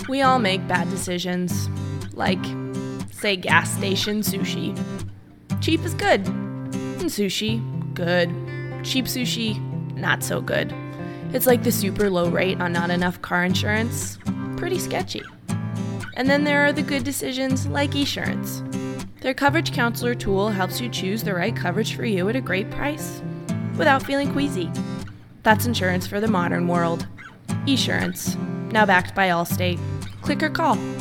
We all make bad decisions, like, say, gas station sushi. Cheap is good, and sushi, good. Cheap sushi, not so good. It's like the super low rate on not enough car insurance, pretty sketchy. And then there are the good decisions like Esurance. Their coverage counselor tool helps you choose the right coverage for you at a great price, without feeling queasy. That's insurance for the modern world. Esurance, now backed by Allstate. Click or call.